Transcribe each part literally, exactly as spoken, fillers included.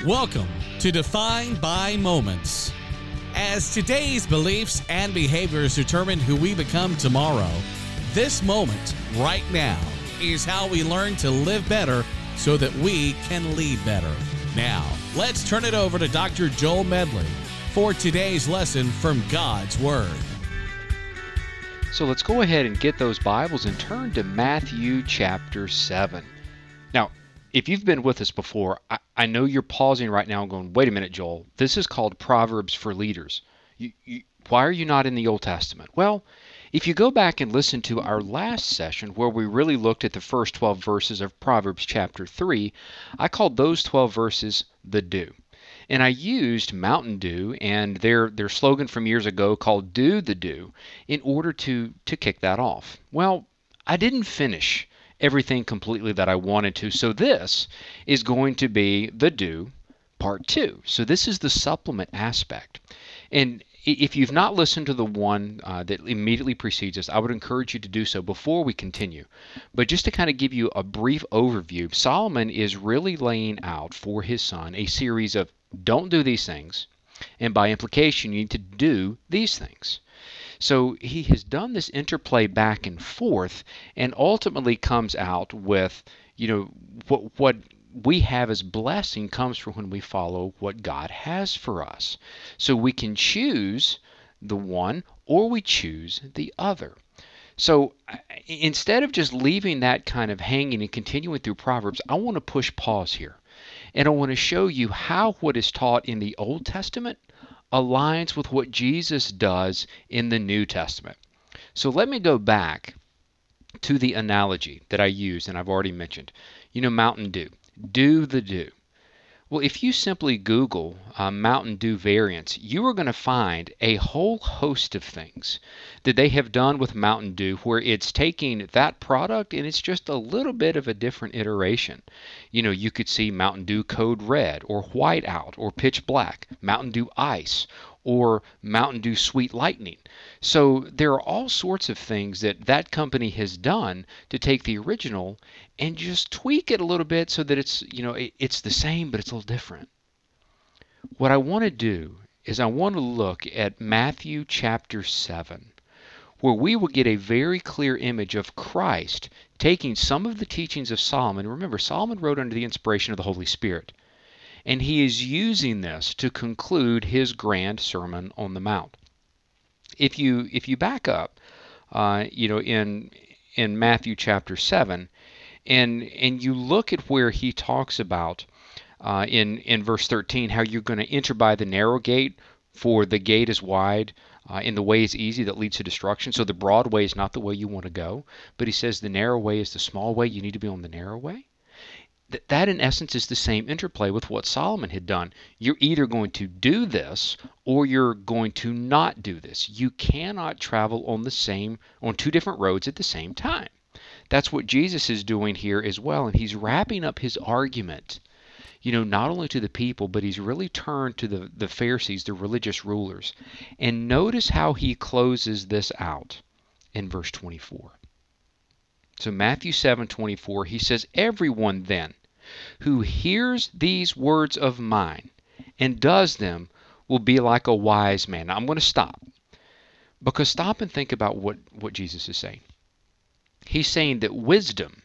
Welcome to Defined by Moments. As today's beliefs and behaviors determine who we become tomorrow, this moment right now is how we learn to live better so that we can lead better. Now, let's turn it over to Doctor Joel Medley for today's lesson from God's Word. So let's go ahead and get those Bibles and turn to Matthew chapter seven. Now, if you've been with us before, I, I know you're pausing right now and going, wait a minute, Joel, this is called Proverbs for Leaders. You, you, why are you not in the Old Testament? Well, if you go back and listen to our last session where we really looked at the first twelve verses of Proverbs chapter three, I called those twelve verses the do. And I used Mountain Dew and their their slogan from years ago called Do the Do in order to, to kick that off. Well, I didn't finish everything completely that I wanted to, so this is going to be the Do part two. So this is the supplement aspect. And if you've not listened to the one uh, that immediately precedes us, I would encourage you to do so before we continue. But just to kind of give you a brief overview, Solomon is really laying out for his son a series of don't do these things, and by implication, you need to do these things. So he has done this interplay back and forth and ultimately comes out with, you know, what, what we have as blessing comes from when we follow what God has for us. So we can choose the one or we choose the other. So instead of just leaving that kind of hanging and continuing through Proverbs, I want to push pause here. And I want to show you how what is taught in the Old Testament aligns with what Jesus does in the New Testament. So let me go back to the analogy that I used and I've already mentioned. You know, Mountain Dew. Do the do. Well, if you simply Google uh, Mountain Dew variants, you are going to find a whole host of things that they have done with Mountain Dew where it's taking that product and it's just a little bit of a different iteration. You know, you could see Mountain Dew Code Red or White Out or Pitch Black, Mountain Dew Ice, or Mountain Dew Sweet Lightning. So there are all sorts of things that that company has done to take the original and just tweak it a little bit so that it's, you know, it, it's the same, but it's a little different. What I want to do is I want to look at Matthew chapter seven, where we will get a very clear image of Christ taking some of the teachings of Solomon. Remember, Solomon wrote under the inspiration of the Holy Spirit. And he is using this to conclude his grand Sermon on the Mount. If you if you back up, uh, you know, in in Matthew chapter seven, and and you look at where he talks about uh, in in verse thirteen how you're going to enter by the narrow gate, for the gate is wide, uh, and the way is easy that leads to destruction. So the broad way is not the way you want to go, but he says the narrow way is the small way. You need to be on the narrow way. That, in essence, is the same interplay with what Solomon had done. You're either going to do this or you're going to not do this. You cannot travel on the same, on two different roads at the same time. That's what Jesus is doing here as well, and he's wrapping up his argument, you know, not only to the people, but he's really turned to the, the Pharisees, the religious rulers. And notice how he closes this out in verse twenty-four. So Matthew seven twenty-four, he says, everyone then who hears these words of mine and does them will be like a wise man. Now I'm going to stop, because stop and think about what, what Jesus is saying. He's saying that wisdom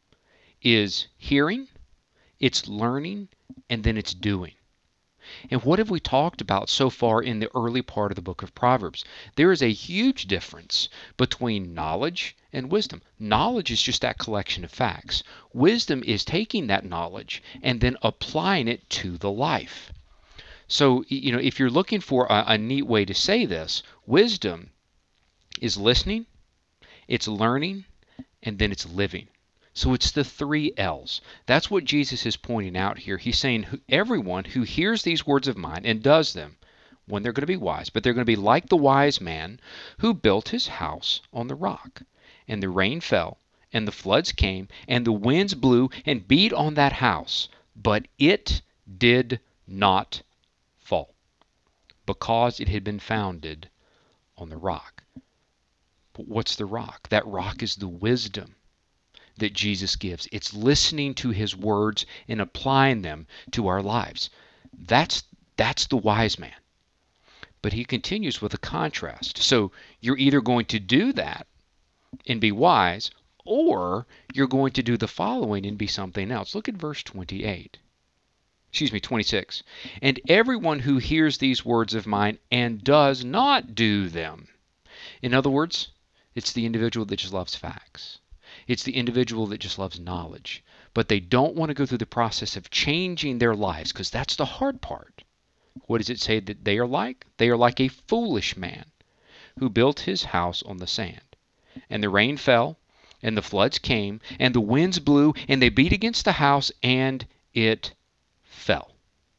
is hearing, it's learning, and then it's doing. And what have we talked about so far in the early part of the book of Proverbs? There is a huge difference between knowledge and wisdom. Knowledge is just that collection of facts. Wisdom is taking that knowledge and then applying it to the life. So, you know, if you're looking for a, a neat way to say this, wisdom is listening, it's learning, and then it's living. So it's the three L's. That's what Jesus is pointing out here. He's saying everyone who hears these words of mine and does them, when they're going to be wise, but they're going to be like the wise man who built his house on the rock. And the rain fell, and the floods came, and the winds blew and beat on that house, but it did not fall, because it had been founded on the rock. But what's the rock? That rock is the wisdom that Jesus gives. It's listening to his words and applying them to our lives. That's that's the wise man. But he continues with a contrast. So you're either going to do that and be wise, or you're going to do the following and be something else. Look at verse twenty-eight. Excuse me, twenty-six. And everyone who hears these words of mine and does not do them. In other words, it's the individual that just loves facts. It's the individual that just loves knowledge. But they don't want to go through the process of changing their lives, because that's the hard part. What does it say that they are like? They are like a foolish man who built his house on the sand. And the rain fell, and the floods came, and the winds blew, and they beat against the house, and it fell.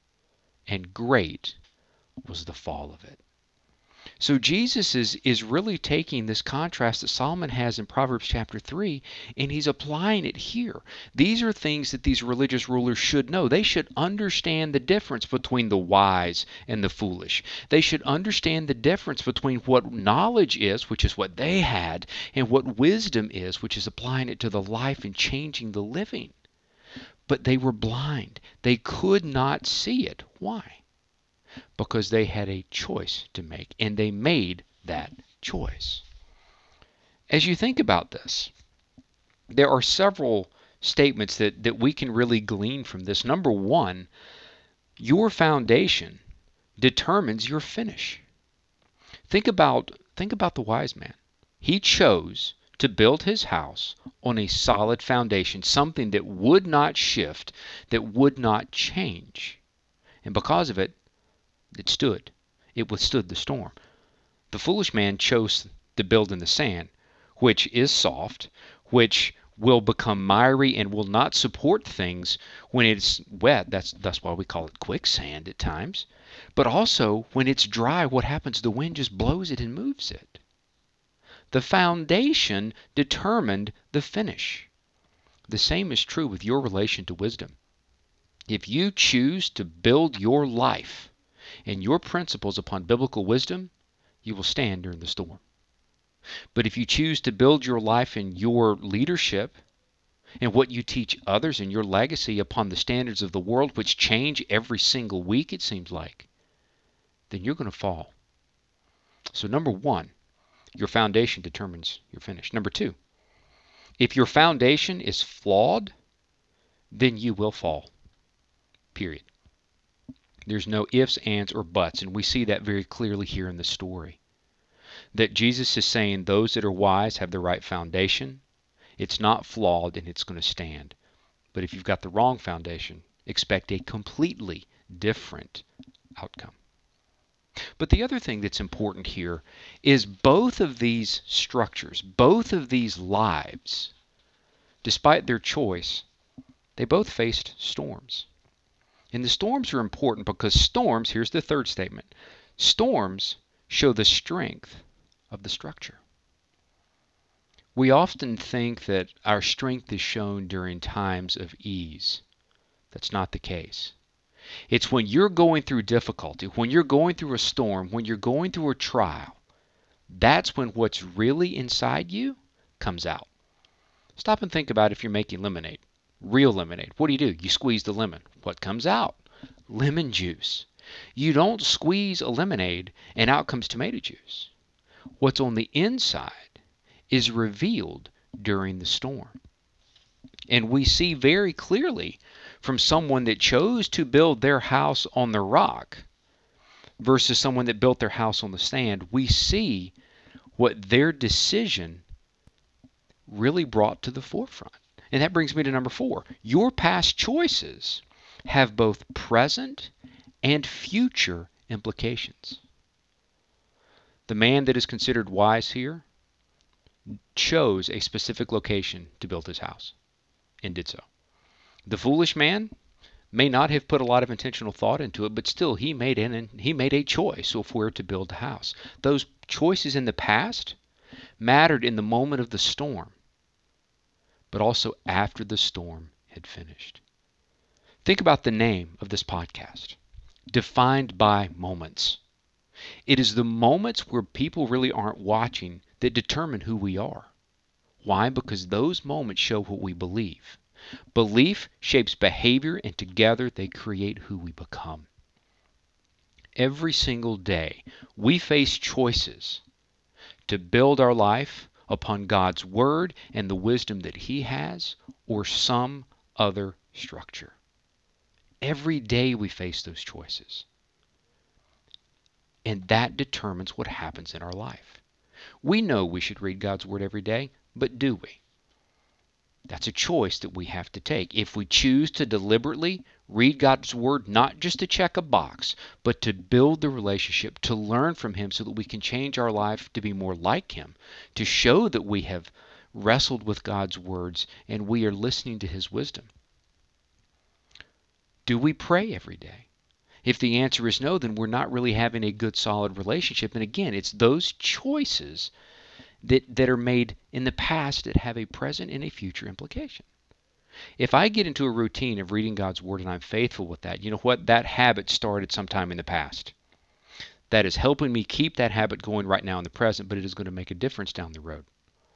And great was the fall of it. So Jesus is, is really taking this contrast that Solomon has in Proverbs chapter three, and he's applying it here. These are things that these religious rulers should know. They should understand the difference between the wise and the foolish. They should understand the difference between what knowledge is, which is what they had, and what wisdom is, which is applying it to the life and changing the living. But they were blind. They could not see it. Why? Because they had a choice to make, and they made that choice. As you think about this, there are several statements that, that we can really glean from this. Number one, your foundation determines your finish. Think about, think about the wise man. He chose to build his house on a solid foundation, something that would not shift, that would not change. And because of it, it stood. It withstood the storm. The foolish man chose to build in the sand, which is soft, which will become miry and will not support things when it's wet. That's, that's why we call it quicksand at times. But also, when it's dry, what happens? The wind just blows it and moves it. The foundation determined the finish. The same is true with your relation to wisdom. If you choose to build your life and your principles upon biblical wisdom, you will stand during the storm. But if you choose to build your life and your leadership and what you teach others and your legacy upon the standards of the world, which change every single week, it seems like, then you're going to fall. So number one, your foundation determines your finish. Number two, if your foundation is flawed, then you will fall. Period. There's no ifs, ands, or buts, and we see that very clearly here in the story. That Jesus is saying those that are wise have the right foundation. It's not flawed, and it's going to stand. But if you've got the wrong foundation, expect a completely different outcome. But the other thing that's important here is both of these structures, both of these lives, despite their choice, they both faced storms. And the storms are important because storms, here's the third statement, storms show the strength of the structure. We often think that our strength is shown during times of ease. That's not the case. It's when you're going through difficulty, when you're going through a storm, when you're going through a trial, that's when what's really inside you comes out. Stop and think about if you're making lemonade. Real lemonade. What do you do? You squeeze the lemon. What comes out? Lemon juice. You don't squeeze a lemonade and out comes tomato juice. What's on the inside is revealed during the storm. And we see very clearly from someone that chose to build their house on the rock versus someone that built their house on the sand, we see what their decision really brought to the forefront. And that brings me to number four. Your past choices have both present and future implications. The man that is considered wise here chose a specific location to build his house and did so. The foolish man may not have put a lot of intentional thought into it, but still he made an, he made a choice of where to build the house. Those choices in the past mattered in the moment of the storm, but also after the storm had finished. Think about the name of this podcast, Defined by Moments. It is the moments where people really aren't watching that determine who we are. Why? Because those moments show what we believe. Belief shapes behavior, and together they create who we become. every single day, we face choices to build our life upon God's Word and the wisdom that He has, or some other structure. Every day we face those choices. And that determines what happens in our life. We know we should read God's Word every day, but do we? That's a choice that we have to take. If we choose to deliberately read God's Word, not just to check a box, but to build the relationship, to learn from Him so that we can change our life to be more like Him, to show that we have wrestled with God's words and we are listening to His wisdom. Do we pray every day? If the answer is no, then we're not really having a good, solid relationship. And again, it's those choices that, that are made in the past that have a present and a future implication. If I get into a routine of reading God's Word and I'm faithful with that, you know what? That habit started sometime in the past. That is helping me keep that habit going right now in the present, but it is going to make a difference down the road.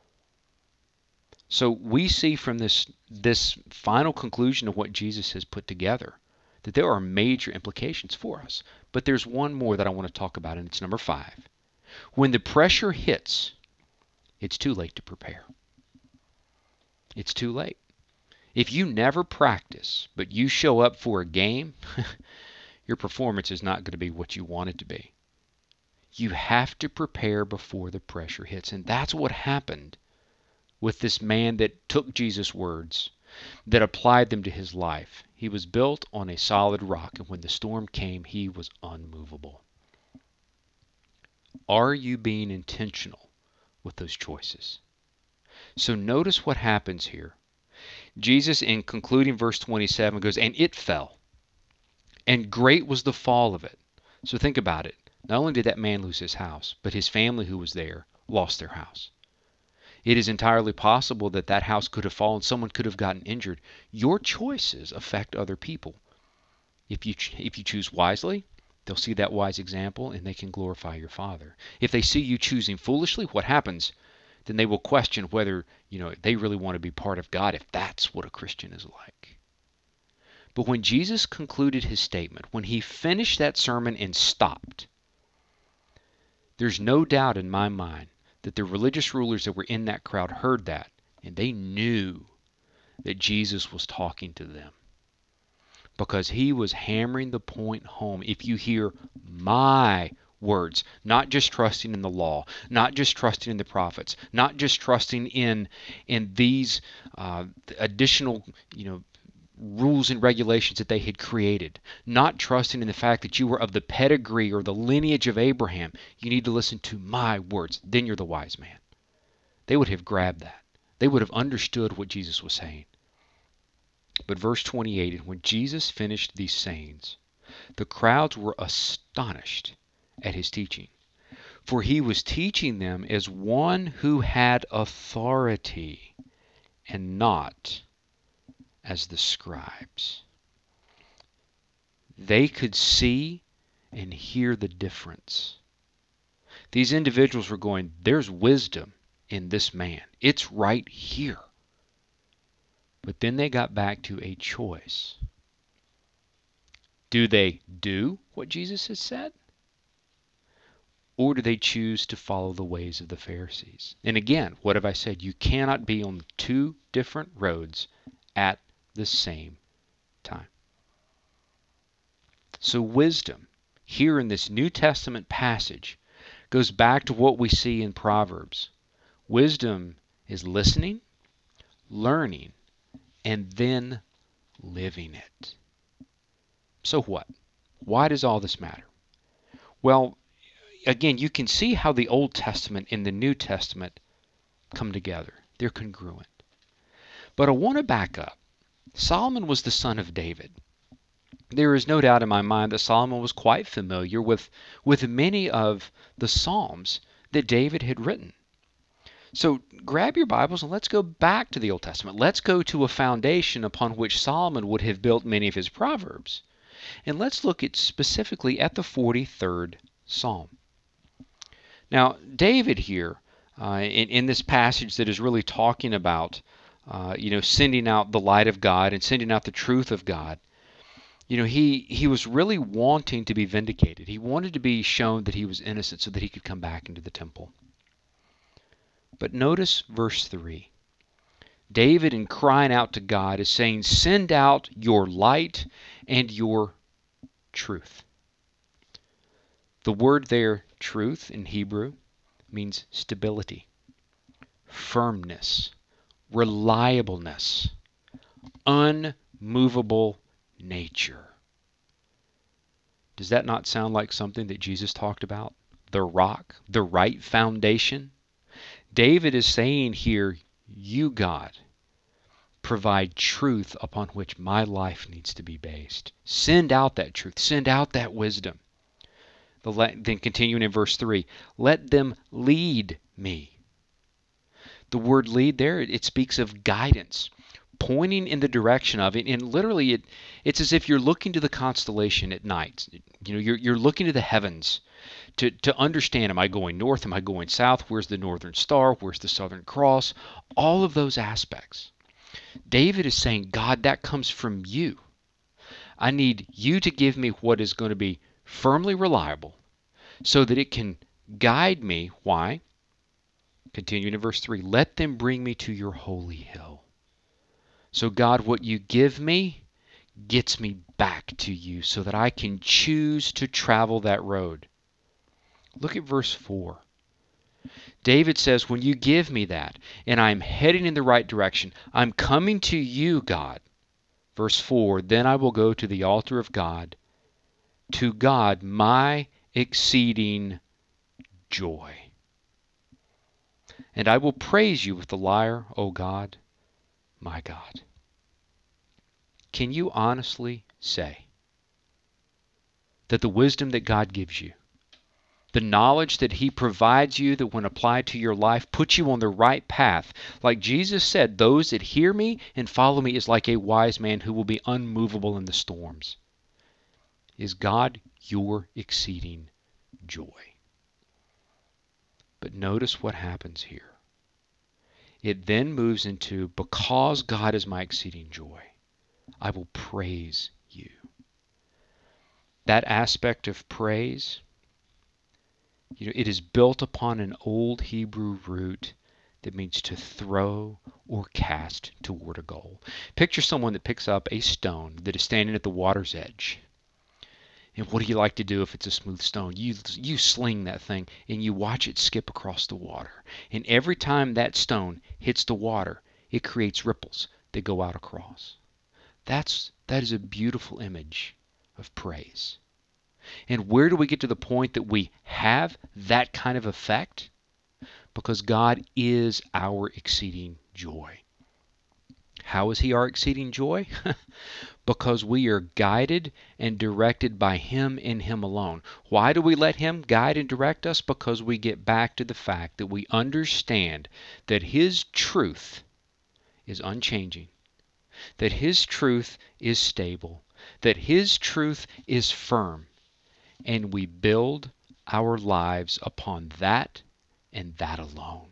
So we see from this, this final conclusion of what Jesus has put together that there are major implications for us. But there's one more that I want to talk about, and it's number five. When the pressure hits, it's too late to prepare. It's too late. If you never practice, but you show up for a game, your performance is not going to be what you want it to be. You have to prepare before the pressure hits. And that's what happened with this man that took Jesus' words, that applied them to his life. He was built on a solid rock, and when the storm came, he was unmovable. Are you being intentional with those choices? So notice what happens here. Jesus, in concluding verse twenty-seven, goes, and it fell, and great was the fall of it. So think about it. Not only did that man lose his house, but his family who was there lost their house. It is entirely possible that that house could have fallen. Someone could have gotten injured. Your choices affect other people. If you if you choose wisely, they'll see that wise example and they can glorify your Father. If they see you choosing foolishly, what happens? Then they will question whether, you know, they really want to be part of God, if that's what a Christian is like. But when Jesus concluded his statement, when he finished that sermon and stopped, there's no doubt in my mind that the religious rulers that were in that crowd heard that, and they knew that Jesus was talking to them, because he was hammering the point home. If you hear my words, not just trusting in the law, not just trusting in the prophets, not just trusting in in these uh, additional, you know, rules and regulations that they had created, not trusting in the fact that you were of the pedigree or the lineage of Abraham. You need to listen to my words. Then you're the wise man. They would have grabbed that. They would have understood what Jesus was saying. But verse twenty-eight, and when Jesus finished these sayings, the crowds were astonished at his teaching, for he was teaching them as one who had authority, and not as the scribes. They could see and hear the difference. These individuals were going, there's wisdom in this man. It's right here. But then they got back to a choice. Do they do what Jesus has said? Or do they choose to follow the ways of the Pharisees? And again, what have I said? You cannot be on two different roads at the same time. So wisdom, here in this New Testament passage, goes back to what we see in Proverbs. Wisdom is listening, learning, and then living it. So what? Why does all this matter? Well, again, you can see how the Old Testament and the New Testament come together. They're congruent. But I want to back up. Solomon was the son of David. There is no doubt in my mind that Solomon was quite familiar with, with many of the Psalms that David had written. So grab your Bibles and let's go back to the Old Testament. Let's go to a foundation upon which Solomon would have built many of his Proverbs. And let's look at specifically at the forty-third Psalm. Now, David here, uh, in, in this passage that is really talking about Uh, you know, sending out the light of God and sending out the truth of God. You know, he, he was really wanting to be vindicated. He wanted to be shown that he was innocent so that he could come back into the temple. But notice verse three. David, in crying out to God, is saying, send out your light and your truth. The word there, truth, in Hebrew, means stability, firmness, reliableness, unmovable nature. Does that not sound like something that Jesus talked about? The rock, the right foundation? David is saying here, you, God, provide truth upon which my life needs to be based. Send out that truth. Send out that wisdom. The le- then continuing in verse three, let them lead me. The word lead there, it, it speaks of guidance, pointing in the direction of it. And literally, it, it's as if you're looking to the constellation at night. You know, you're, you're looking to the heavens to, to understand, am I going north? Am I going south? Where's the northern star? Where's the southern cross? All of those aspects. David is saying, God, that comes from you. I need you to give me what is going to be firmly reliable so that it can guide me. Why? Continuing in verse three, let them bring me to your holy hill. So God, what you give me gets me back to you so that I can choose to travel that road. Look at verse four. David says, when you give me that and I'm heading in the right direction, I'm coming to you, God. Verse four, then I will go to the altar of God, to God my exceeding joy. And I will praise you with the lyre, O God, my God. Can you honestly say that the wisdom that God gives you, the knowledge that he provides you that when applied to your life puts you on the right path. Like Jesus said, those that hear me and follow me is like a wise man who will be unmovable in the storms. Is God your exceeding joy? But notice what happens here. It then moves into, because God is my exceeding joy, I will praise you. That aspect of praise, you know, it is built upon an old Hebrew root that means to throw or cast toward a goal. Picture someone that picks up a stone that is standing at the water's edge. And what do you like to do if it's a smooth stone? You, you sling that thing and you watch it skip across the water. And every time that stone hits the water, it creates ripples that go out across. That's, that is a beautiful image of praise. And where do we get to the point that we have that kind of effect? Because God is our exceeding joy. How is he our exceeding joy? Because we are guided and directed by him and him alone. Why do we let him guide and direct us? Because we get back to the fact that we understand that his truth is unchanging, that his truth is stable, that his truth is firm, and we build our lives upon that and that alone.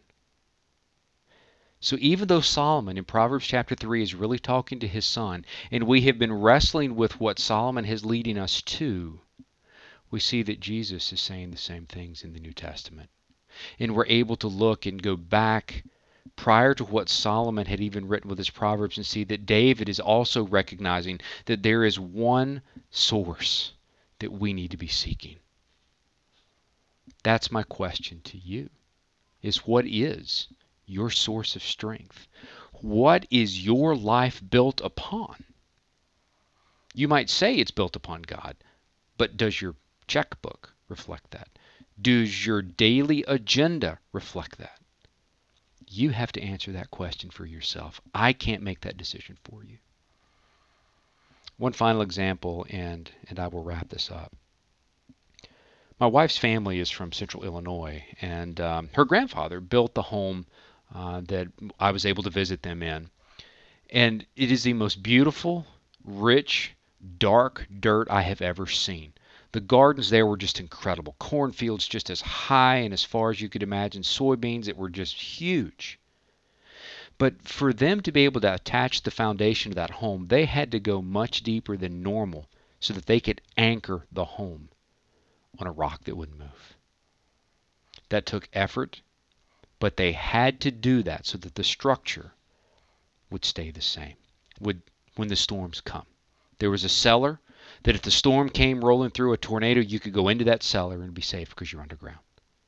So even though Solomon in Proverbs chapter three is really talking to his son, and we have been wrestling with what Solomon is leading us to, we see that Jesus is saying the same things in the New Testament. And we're able to look and go back prior to what Solomon had even written with his Proverbs and see that David is also recognizing that there is one source that we need to be seeking. That's my question to you, is what is your source of strength? What is your life built upon? You might say it's built upon God, but does your checkbook reflect that? Does your daily agenda reflect that? You have to answer that question for yourself. I can't make that decision for you. One final example, and, and I will wrap this up. My wife's family is from Central Illinois, and um, her grandfather built the home uh, that I was able to visit them in. And it is the most beautiful, rich, dark dirt I have ever seen. The gardens there were just incredible. Cornfields just as high and as far as you could imagine. Soybeans that were just huge. But for them to be able to attach the foundation of that home, they had to go much deeper than normal so that they could anchor the home on a rock that wouldn't move. That took effort, but they had to do that so that the structure would stay the same would when the storms come. There was a cellar that if the storm came rolling through, a tornado, you could go into that cellar and be safe because you're underground.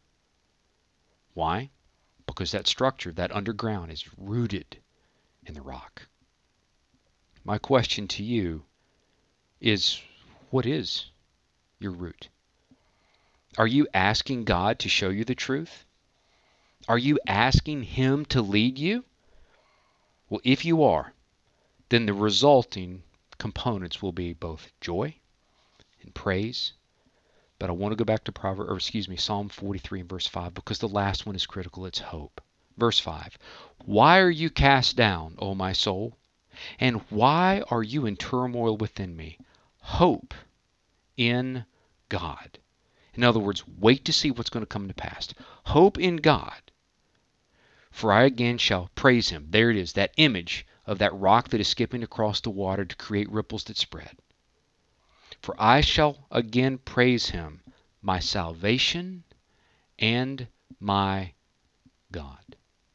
Why? Because that structure, that underground, is rooted in the rock. My question to you is, what is your root? Are you asking God to show you the truth? Are you asking Him to lead you? Well, if you are, then the resulting components will be both joy and praise. But I want to go back to Proverbs, or excuse me, Psalm forty-three and verse five, because the last one is critical. It's hope. Verse five, why are you cast down, O my soul? And why are you in turmoil within me? Hope in God. In other words, wait to see what's going to come to pass. Hope in God. For I again shall praise Him. There it is, that image of that rock that is skipping across the water to create ripples that spread. For I shall again praise Him, my salvation and my God.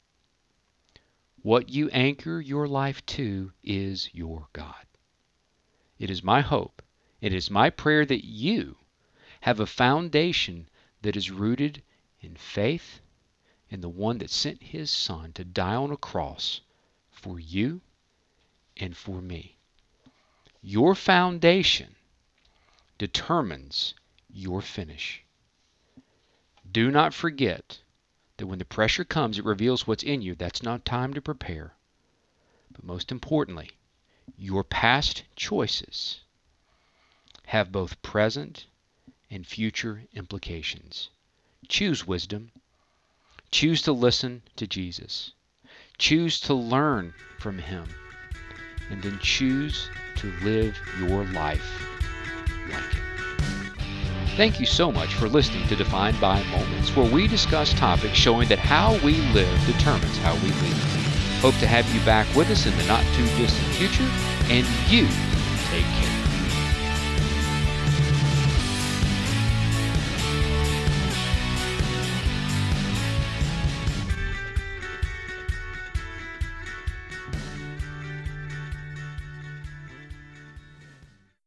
What you anchor your life to is your God. It is my hope, it is my prayer that you have a foundation that is rooted in faith in the one that sent His Son to die on a cross for you and for me. Your foundation determines your finish. Do not forget that when the pressure comes, it reveals what's in you. That's not time to prepare. But most importantly, your past choices have both present and future implications. Choose wisdom. Choose to listen to Jesus. Choose to learn from Him. And then choose to live your life like it. Thank you so much for listening to Defined by Moments, where we discuss topics showing that how we live determines how we lead. Hope to have you back with us in the not too distant future, and you